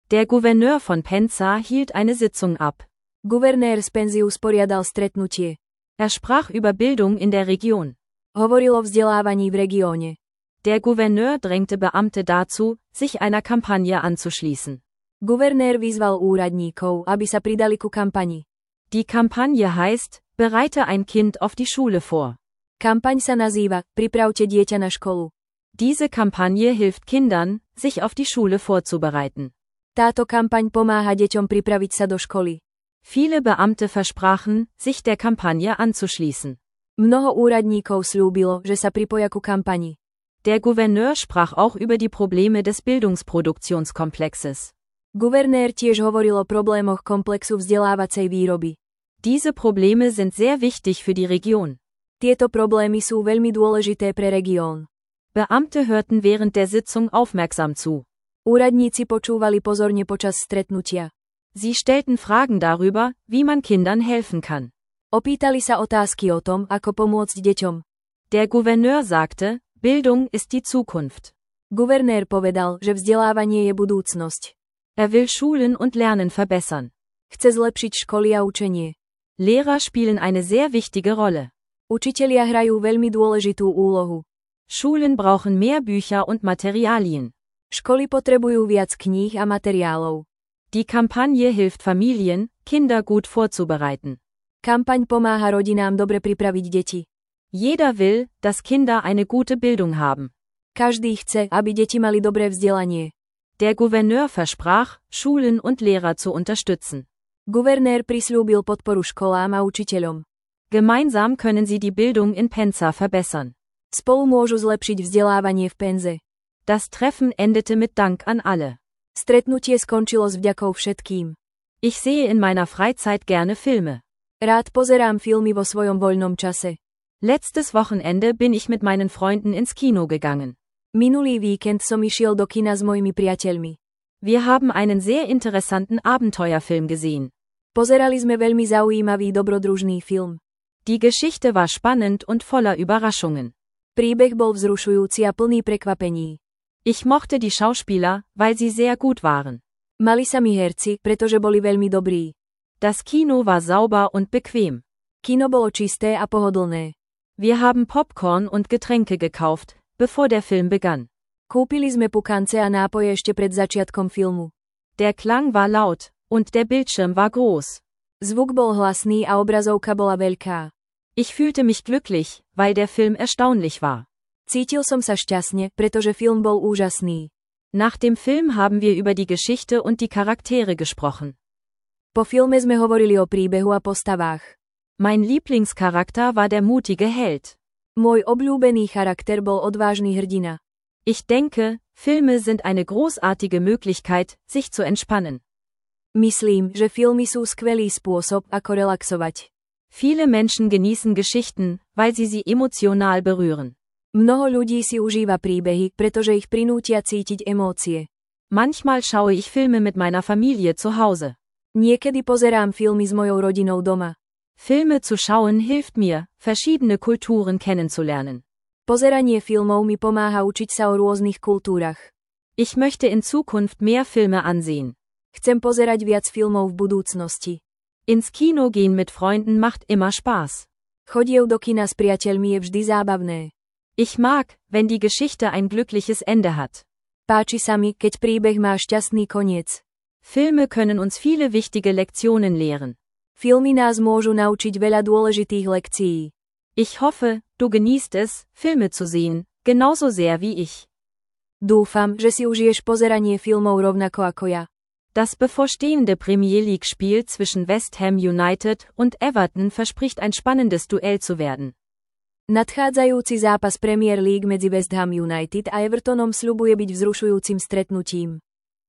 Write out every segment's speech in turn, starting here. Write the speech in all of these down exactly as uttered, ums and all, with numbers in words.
Der Gouverneur von Penza hielt eine Sitzung ab. Guvernér z Penzy usporiadal stretnutie. Er sprach über Bildung in der Region. Hovoril o vzdelávaní v regióne. Der Gouverneur drängte Beamte dazu, sich einer Kampagne anzuschließen. Guvernér vyzval úradníkov, aby sa pridali ku kampani. Die Kampagne heißt, bereite ein Kind auf die Schule vor. Kampaň sa nazýva, pripravte dieťa na školu. Diese Kampagne hilft Kindern, sich auf die Schule vorzubereiten. Táto kampaň pomáha deťom pripraviť sa do školy. Viele Beamte versprachen, sich der Kampagne anzuschließen. Mnoho úradníkov slúbilo, že sa pripoja ku kampani. Der Gouverneur sprach auch über die Probleme des Bildungsproduktionskomplexes. Guvernér tiež hovoril o problémoch komplexu vzdelávacej výroby. Diese Probleme sind sehr wichtig für die Region. Tieto problémy sú veľmi dôležité pre región. Beamte hörten während der Sitzung aufmerksam zu. Úradníci počúvali pozorne počas stretnutia. Sie stellten Fragen darüber, wie man Kindern helfen kann. Opýtali sa otázky o tom, ako pomôcť deťom. Der Gouverneur sagte, Bildung ist die Zukunft. Guvernér povedal, že vzdelávanie je budúcnosť. Er will Schulen und Lernen verbessern. Chce zlepšiť školy a učenie. Lehrer spielen eine sehr wichtige Rolle. Učitelia hrajú veľmi dôležitú úlohu. Schulen brauchen mehr Bücher und Materialien. Školy potrebujú viac kníh a materiálov. Die Kampagne hilft Familien, Kinder gut vorzubereiten. Kampaň pomáha rodinám dobre pripraviť deti. Jeder will, dass Kinder eine gute Bildung haben. Každý chce, aby deti mali dobré vzdelanie. Der Gouverneur versprach, Schulen und Lehrer zu unterstützen. Guvernér prisľúbil podporu školám a učiteľom. Gemeinsam können sie die Bildung in Penza verbessern. Spolu môžu zlepšiť vzdelávanie v Penze. Das Treffen endete mit Dank an alle. Stretnutie skončilo s vďakou všetkým. Ich sehe in meiner Freizeit gerne Filme. Rád pozerám filmy vo svojom voľnom čase. Letztes Wochenende bin ich mit meinen Freunden ins Kino gegangen. Minulý víkend som išiel do kina s mojimi priateľmi. Wir haben einen sehr interessanten Abenteuerfilm gesehen. Pozerali sme veľmi zaujímavý dobrodružný film. Die Geschichte war spannend und voller Überraschungen. Príbeh bol vzrušujúci a plný prekvapení. Ich mochte die Schauspieler, weil sie sehr gut waren. Mali sa mi herci, pretože boli veľmi dobrí. Das Kino war sauber und bequem. Kino bolo čisté a pohodlné. Wir haben Popcorn und Getränke gekauft, bevor der Film begann. Kúpili sme pukance a nápoje ešte pred začiatkom filmu. Der Klang war laut, und der Bildschirm war groß. Zvuk bol hlasný a obrazovka bola veľká. Ich fühlte mich glücklich, weil der Film erstaunlich war. Cítil som sa šťastne, pretože film bol úžasný. Nach dem Film haben wir über die Geschichte und die Charaktere gesprochen. Po filme sme hovorili o príbehu a postavách. Mein Lieblingscharakter war der mutige Held. Môj obľúbený charakter bol odvážny hrdina. Ich denke, Filme sind eine großartige Möglichkeit, sich zu entspannen. Myslím, že filmy sú skvelý spôsob, ako relaxovať. Viele Menschen genießen Geschichten, weil sie sie emotional berühren. Mnoho ľudí si užíva príbehy, pretože ich prinútia cítiť emócie. Manchmal schaue ich Filme mit meiner Familie zu Hause. Niekedy pozerám filmy s mojou rodinou doma. Filme zu schauen hilft mir, verschiedene Kulturen kennenzulernen. Pozeranie filmov mi pomáha učiť sa o rôznych kultúrach. Ich möchte in Zukunft mehr Filme ansehen. Chcem pozerať viac filmov v budúcnosti. Ins Kino gehen mit Freunden macht immer Spaß. Chodiev do kina s priateľmi je vždy zábavné. Ich mag, wenn die Geschichte ein glückliches Ende hat. Páči sa mi, keď príbeh má šťastný koniec. Filme können uns viele wichtige Lektionen lehren. Filmy nás môžu naučiť veľa dôležitých lekcií. Ich hoffe, du genießt es, Filme zu sehen, genauso sehr wie ich. Dúfam, že si užiješ pozeranie filmov rovnako ako ja. Das bevorstehende Premier League-Spiel zwischen West Ham United und Everton verspricht ein spannendes Duell zu werden. Nadchádzajúci zápas Premier League medzi West Ham United a Evertonom sľubuje byť vzrušujúcim stretnutím.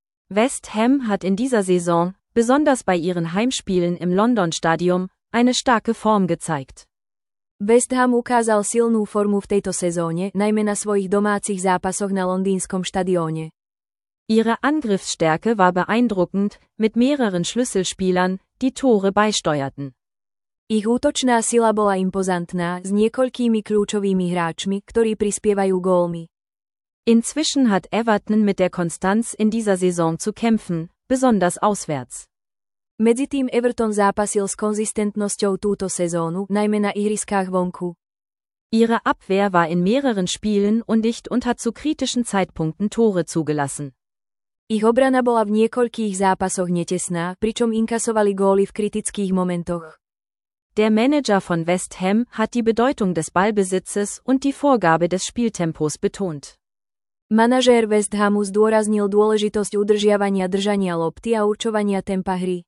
West Ham hat in dieser Saison, besonders bei ihren Heimspielen im London Stadium, eine starke Form gezeigt. West Ham ukázal silnú formu v tejto sezóne, najmä na svojich domácich zápasoch na londýnskom štadióne. Ihre Angriffsstärke war beeindruckend, mit mehreren Schlüsselspielern, die Tore beisteuerten. Ich útočná sila bola impozantná s niekoľkými kľúčovými hráčmi, ktorí prispievajú gólmi. Inzwischen hat Everton mit der Konstanz in dieser Saison zu kämpfen, besonders auswärts. Medzitým Everton zápasil s konzistentnosťou túto sezónu, najmä na ihriskách vonku. Ihre Abwehr war in mehreren Spielen undicht und hat zu kritischen Zeitpunkten Tore zugelassen. Ich obrana bola v niekoľkých zápasoch netesná, pričom inkasovali góly v kritických momentoch. Der Manager von West Ham hat die Bedeutung des Ballbesitzes und die Vorgabe des Spieltempos betont. Manažér West Hamu zdôraznil dôležitosť udržiavania držania lopty a určovania tempa hry.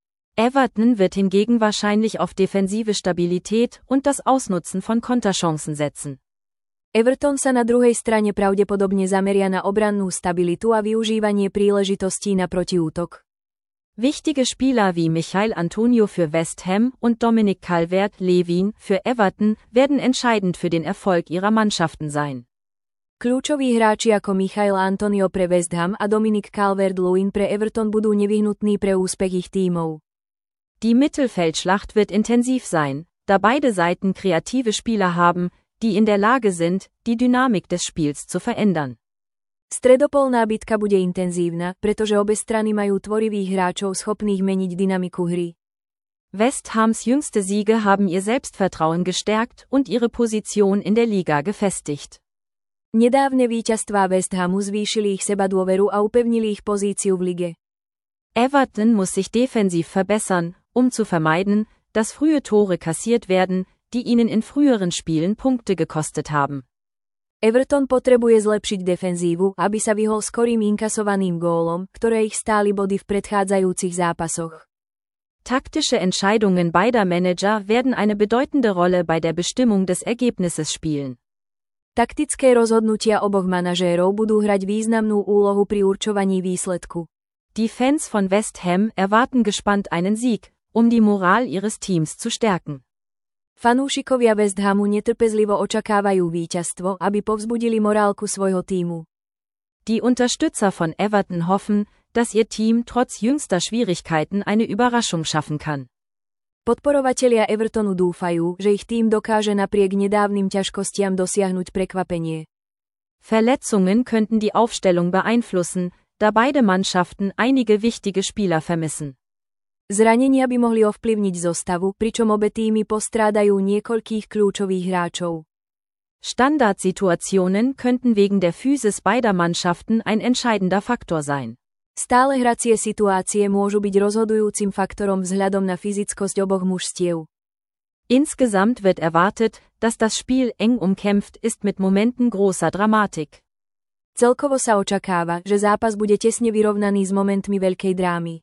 Everton wird hingegen wahrscheinlich auf defensive Stabilität und das Ausnutzen von Konterchancen setzen. Everton sa na druhej strane pravdepodobne zameria na obrannú stabilitu a využívanie príležitostí na protiútok. Wichtige Spieler wie Michail Antonio für West Ham und Dominic Calvert-Lewin für Everton werden entscheidend für den Erfolg ihrer Mannschaften sein. Kľúčoví hráči ako Michail Antonio pre West Ham a Dominic Calvert-Lewin pre Everton budú nevyhnutní pre úspech ich tímov. Die Mittelfeldschlacht wird intensiv sein, da beide Seiten kreative Spieler haben, die in der Lage sind, die Dynamik des Spiels zu verändern. Stredopolná bitka bude intenzívna, pretože obe strany majú tvorivých hráčov schopných meniť dynamiku hry. West Hams jüngste Siege haben ihr Selbstvertrauen gestärkt und ihre Position in der Liga gefestigt. Nedávne víťazstvá West Hamu zvýšili ich sebadôveru a upevnili ich pozíciu v lige. Everton muss sich defensiv verbessern, um zu vermeiden, dass frühe Tore kassiert werden, die ihnen in früheren Spielen Punkte gekostet haben. Everton potrebuje zlepšiť defenzívu, aby sa vyhol skorým inkasovaným gólom, ktoré ich stáli body v predchádzajúcich zápasoch. Taktische Entscheidungen beider Manager werden eine bedeutende Rolle bei der Bestimmung des Ergebnisses spielen. Taktické rozhodnutia oboch manažérov budú hrať významnú úlohu pri určovaní výsledku. Die Fans von West Ham erwarten gespannt einen Sieg, um die Moral ihres Teams zu stärken. Fanúšikovia West Hamu netrpezlivo očakávajú víťazstvo, aby povzbudili morálku svojho tímu. Die Unterstützer von Everton hoffen, dass ihr Team trotz jüngster Schwierigkeiten eine Überraschung schaffen kann. Podporovatelia Evertonu dúfajú, že ich tím dokáže napriek nedávnym ťažkostiam dosiahnuť prekvapenie. Verletzungen könnten die Aufstellung beeinflussen, da beide Mannschaften einige wichtige Spieler vermissen. Zranenia by mohli ovplyvniť zostavu, pričom obe týmy postrádajú niekoľkých kľúčových hráčov. Standardsituationen könnten wegen der Physis beider Mannschaften ein entscheidender Faktor sein. Stále hracie situácie môžu byť rozhodujúcim faktorom vzhľadom na fyzickosť oboch mužstiev. Insgesamt wird erwartet, dass das Spiel eng umkämpft ist mit Momenten großer Dramatik. Celkovo sa očakáva, že zápas bude tesne vyrovnaný s momentmi veľkej drámy.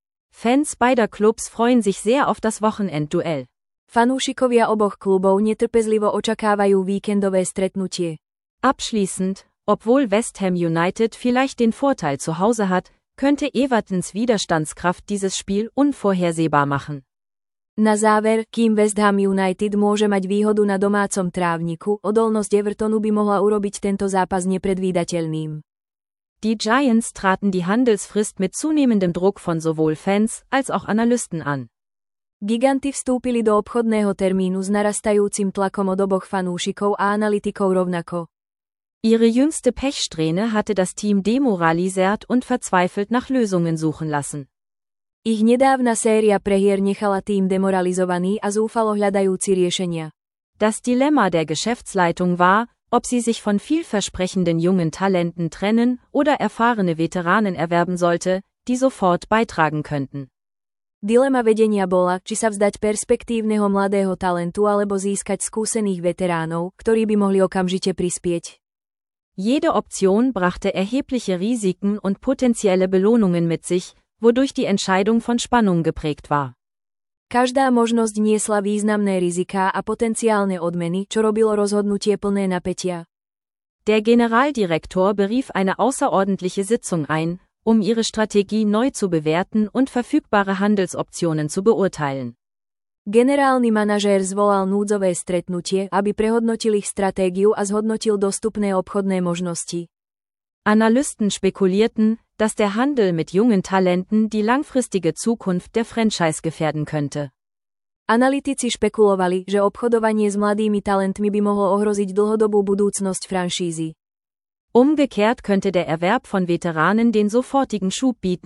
Fans beider Clubs freuen sich sehr auf das Wochenendduell. Fanúšikovia oboch klubov netrpezlivo očakávajú víkendové stretnutie. Abschließend, obwohl West Ham United vielleicht den Vorteil zu Hause hat, könnte Evertons Widerstandskraft dieses Spiel unvorhersehbar machen. Na záver, kým West Ham United môže mať výhodu na domácom trávniku, odolnosť Evertonu by mohla urobiť tento zápas nepredvídateľným. Die Giants traten die Handelsfrist mit zunehmendem Druck von sowohl Fans als auch Analysten an. Giganti vstúpili do obchodného termínu s narastajúcim tlakom od oboch fanúšikov a analytikov rovnako. Ihre jüngste Pechsträhne hatte das Team demoralisiert und verzweifelt nach Lösungen suchen lassen. Ich nedávna séria prehier nechala tým demoralizovaný a zúfalo hľadajúci riešenia. Das Dilemma der Geschäftsleitung war, ob sie sich von vielversprechenden jungen Talenten trennen oder erfahrene Veteranen erwerben sollte, die sofort beitragen könnten. Dilema vedenia bola, či sa vzdať perspektívneho mladého talentu alebo získať skúsených veteránov, ktorí by mohli okamžite prispieť. Jede Option brachte erhebliche Risiken und potenzielle Belohnungen mit sich, wodurch die Entscheidung von Spannung geprägt war. Každá možnosť niesla významné riziká a potenciálne odmeny, čo robilo rozhodnutie plné napätia. Der Generaldirektor berief eine außerordentliche Sitzung ein, um ihre Strategie neu zu bewerten und verfügbare Handelsoptionen zu beurteilen. Generálny manažér zvolal núdzové stretnutie, aby prehodnotil ich stratégiu a zhodnotil dostupné obchodné možnosti. Analysten spekulierten, dass der Handel mit jungen Talenten die langfristige Zukunft der Franchise gefährden könnte. Analytici špekulovali, že obchodovanie s mladými talentmi by mohlo ohroziť dlhodobú budúcnosť franšízy. Umgekehrt könnte der Erwerb von Veteranen den sofortigen Schub bieten,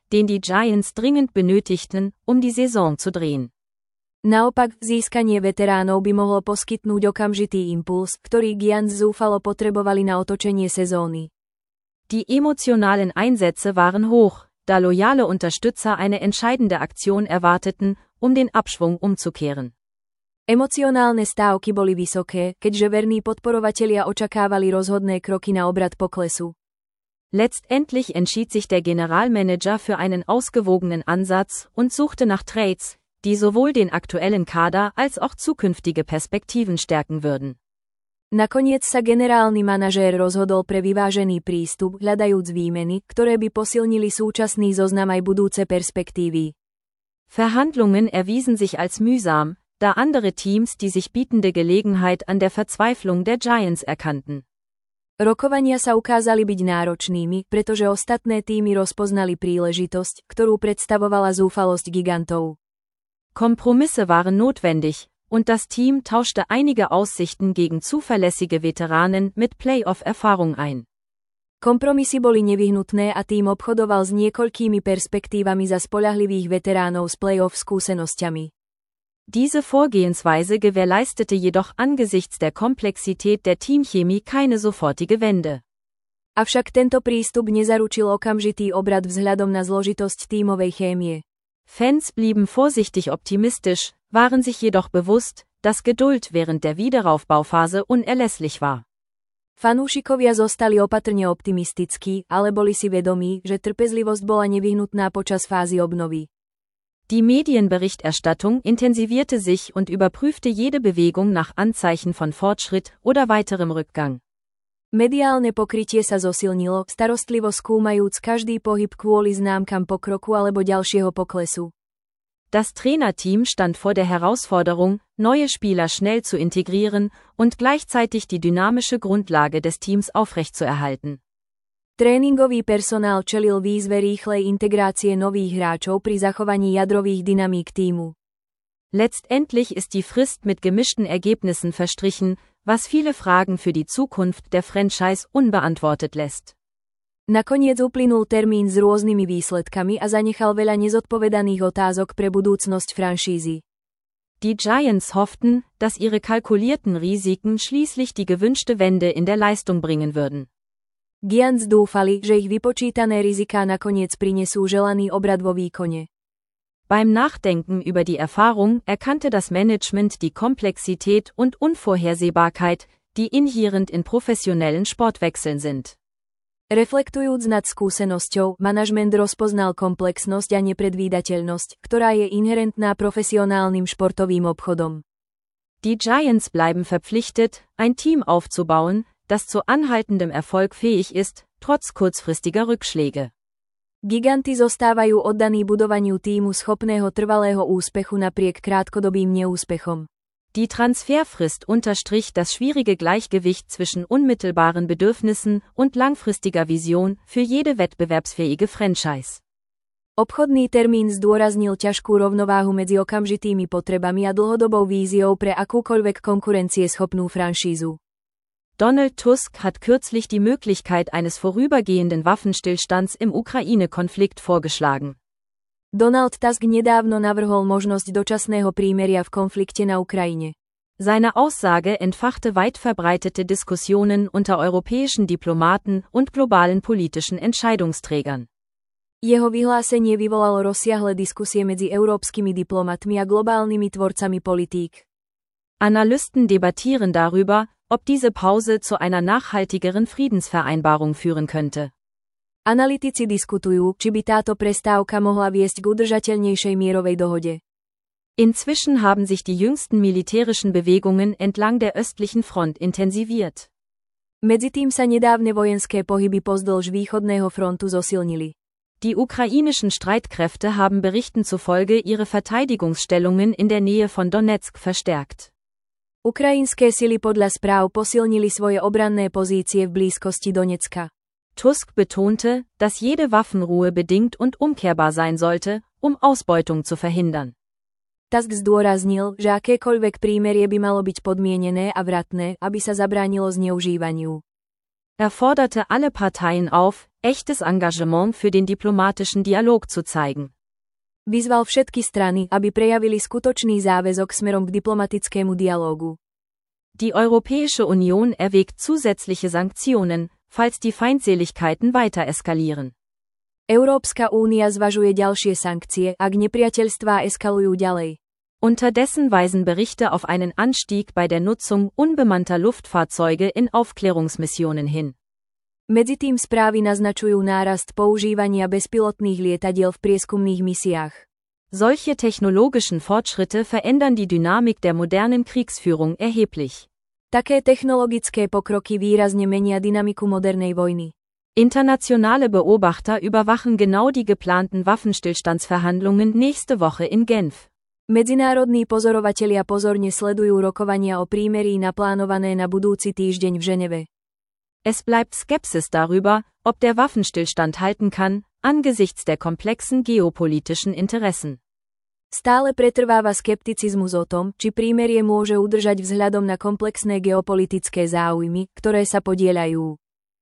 den die Giants dringend benötigten, um die Saison zu drehen. Naopak, získanie veteránov by mohlo poskytnúť okamžitý impuls, ktorý Giants zúfalo potrebovali na otočenie sezóny. Die emotionalen Einsätze waren hoch, da loyale Unterstützer eine entscheidende Aktion erwarteten, um den Abschwung umzukehren. Emocionálne stávky boli vysoké, keďže verní podporovatelia očakávali rozhodné kroky na obrat poklesu. Letztendlich entschied sich der Generalmanager für einen ausgewogenen Ansatz und suchte nach Trades, die sowohl den aktuellen Kader als auch zukünftige Perspektiven stärken würden. Nakoniec sa generálny manažér rozhodol pre vyvážený prístup, hľadajúc výmeny, ktoré by posilnili súčasný zoznam aj budúce perspektívy. Verhandlungen erwiesen sich als mühsam, da andere Teams die sich bietende Gelegenheit an der Verzweiflung der Giants erkannten. Rokovania sa ukázali byť náročnými, pretože ostatné týmy rozpoznali príležitosť, ktorú predstavovala zúfalosť gigantov. Kompromisse waren notwendig, und das Team tauschte einige Aussichten gegen zuverlässige Veteranen mit Playoff-Erfahrung ein. Kompromisy boli nevyhnutné a tým obchodoval s niekoľkými perspektívami za spoľahlivých veteránov s playoff skúsenosťami. Diese Vorgehensweise gewährleistete jedoch angesichts der Komplexität der Teamchemie keine sofortige Wende. Avšak tento prístup nezaručil okamžitý obrad vzhľadom na zložitosť tímovej chémie. Fans blieben vorsichtig optimistisch, waren sich jedoch bewusst, dass Geduld während der Wiederaufbauphase unerlässlich war. Fanúšikovia zostali opatrne optimistickí, ale boli si vedomí, že trpezlivosť bola nevyhnutná počas fázy obnovy. Die Medienberichterstattung intensivierte sich und überprüfte jede Bewegung nach Anzeichen von Fortschritt oder weiterem Rückgang. Mediálne pokrytie sa zosilnilo, starostlivo skúmajúc každý pohyb kvôli známkam pokroku alebo ďalšieho poklesu. Das Trainerteam stand vor der Herausforderung, neue Spieler schnell zu integrieren und gleichzeitig die dynamische Grundlage des Teams aufrechtzuerhalten. Tréningový personál čelil výzve rýchlej integrácie nových hráčov pri zachovaní jadrových dynamík tímu. Letztendlich ist die Frist mit gemischten Ergebnissen verstrichen, was viele Fragen für die Zukunft der Franchise unbeantwortet lässt. Nakoniec uplynul termín s rôznymi výsledkami a zanechal veľa nezodpovedaných otázok pre budúcnosť franšízy. Die Giants hofften, dass ihre kalkulierten Risiken schließlich die gewünschte Wende in der Leistung bringen würden. Giants dúfali, že ich vypočítané riziká nakoniec prinesú želaný obrad vo výkone. Beim Nachdenken über die Erfahrung erkannte das Management die Komplexität und Unvorhersehbarkeit, die inhärent in professionellen Sportwechseln sind. Reflektujúc nad skúsenosťou, manažment rozpoznal komplexnosť a nepredvídateľnosť, ktorá je inherentná profesionálnym športovým obchodom. Die Giants bleiben verpflichtet, ein Team aufzubauen, das zu anhaltendem Erfolg fähig ist, trotz kurzfristiger Rückschläge. Giganti zostávajú oddaní budovaniu tímu schopného trvalého úspechu napriek krátkodobým neúspechom. Die Transferfrist unterstrich das schwierige Gleichgewicht zwischen unmittelbaren Bedürfnissen und langfristiger Vision für jede wettbewerbsfähige Franchise. Obchodný termín zdôraznil ťažkú rovnováhu medzi okamžitými potrebami a dlhodobou víziou pre akúkoľvek konkurencieschopnú franšízu. Donald Tusk hat kürzlich die Möglichkeit eines vorübergehenden Waffenstillstands im Ukraine-Konflikt vorgeschlagen. Donald Tusk nedávno navrhol možnosť dočasného prímeria v konflikte na Ukrajine. Seine Aussage entfachte weit verbreitete Diskussionen unter europäischen Diplomaten und globalen politischen Entscheidungsträgern. Jeho vyhlásenie vyvolalo rozsiahle diskusie medzi európskymi diplomatmi a globálnymi tvorcami politík. Analysten debattieren darüber, ob diese Pause zu einer nachhaltigeren Friedensvereinbarung führen könnte. Analytici diskutujú, či by táto prestávka mohla viesť k udržateľnejšej mierovej dohode. Inzwischen haben sich die jüngsten militärischen Bewegungen entlang der östlichen Front intensiviert. Medzitým sa nedávne vojenské pohyby pozdĺž východného frontu zosilnili. Die ukrainischen Streitkräfte haben Berichten zufolge ihre Verteidigungsstellungen in der Nähe von Donetsk verstärkt. Ukrajinské sily podľa správ posilnili svoje obranné pozície v blízkosti Donecka. Tusk betonte, dass jede Waffenruhe bedingt und umkehrbar sein sollte, um Ausbeutung zu verhindern. Tusk zdôraznil, že akékoľvek prímerie by malo byť podmienené a vratné, aby sa zabránilo zneužívaniu. Er forderte alle Parteien auf, echtes Engagement für den diplomatischen Dialog zu zeigen. Vyzval všetky strany, aby prejavili skutočný záväzok smerom k diplomatickému dialógu. Die Europäische Union erwägt zusätzliche Sanktionen, falls die Feindseligkeiten weiter eskalieren. Európska únia zvažuje ďalšie sankcie, ak nepriateľstvá eskalujú ďalej. Unterdessen weisen Berichte auf einen Anstieg bei der Nutzung unbemannter Luftfahrzeuge in Aufklärungsmissionen hin. Medzitým správy naznačujú nárast používania bezpilotných lietadiel v prieskumných misiách. Solche technologischen Fortschritte verändern die Dynamik der modernen Kriegsführung erheblich. Také technologické pokroky výrazne menia dynamiku modernej vojny. Internationale Beobachter überwachen genau die geplanten Waffenstillstandsverhandlungen nächste Woche in Genf. Medzinárodní pozorovatelia pozorne sledujú rokovania o prímerí naplánované na budúci týždeň v Ženeve. Es bleibt Skepsis darüber, ob der Waffenstillstand halten kann, angesichts der komplexen geopolitischen Interessen. Stále pretrváva skepticizmus o tom, či prímerie môže udržať vzhľadom na komplexné geopolitické záujmy, ktoré sa podieľajú.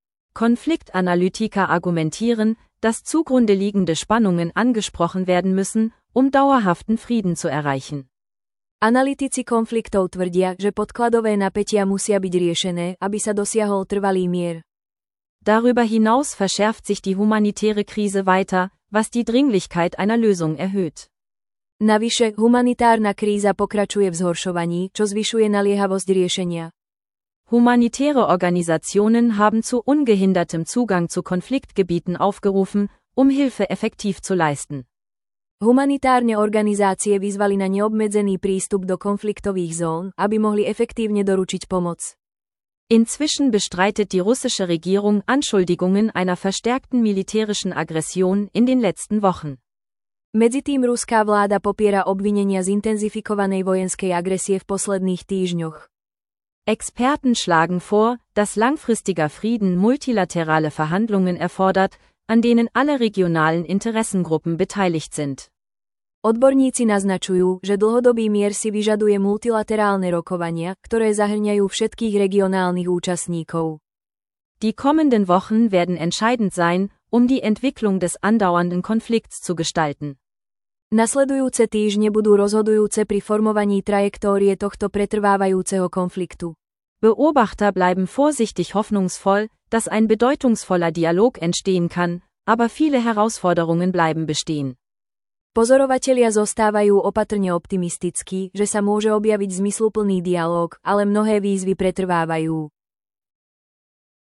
Konfliktanalytiker argumentieren, dass zugrunde liegende Spannungen angesprochen werden müssen, um dauerhaften Frieden zu erreichen. Analytici konfliktov tvrdia, že podkladové napätia musia byť riešené, aby sa dosiahol trvalý mier. Darüber hinaus verschärft sich die humanitäre Krise weiter, was die Dringlichkeit einer Lösung erhöht. Navyše, humanitárna kríza pokračuje v zhoršovaní, čo zvyšuje naliehavosť riešenia. Humanitäre Organisationen haben zu ungehindertem Zugang zu Konfliktgebieten aufgerufen, um Hilfe effektiv zu leisten. Humanitárne organizácie vyzvali na neobmedzený prístup do konfliktových zón, aby mohli efektívne doručiť pomoc. Inzwischen bestreitet die russische Regierung Anschuldigungen einer verstärkten militärischen Aggression in den letzten Wochen. Medzitým ruská vláda popiera obvinenia z intenzifikovanej vojenskej agresie v posledných týždňoch. Experten schlagen vor, dass langfristiger Frieden multilaterale Verhandlungen erfordert, an denen alle regionalen Interessengruppen beteiligt sind. Odborníci naznačujú, že dlhodobý mier si vyžaduje multilaterálne rokovania, ktoré zahŕňajú všetkých regionálnych účastníkov. Die kommenden Wochen werden entscheidend sein, um die Entwicklung des andauernden Konflikts zu gestalten. Nasledujúce týždne budú rozhodujúce pri formovaní trajektórie tohto pretrvávajúceho konfliktu. Beobachter bleiben vorsichtig hoffnungsvoll, dass ein bedeutungsvoller Dialog entstehen kann, aber viele Herausforderungen bleiben bestehen. Pozorovatelia zostávajú opatrne optimistickí, že sa môže objaviť zmysluplný dialóg, ale mnohé výzvy pretrvávajú.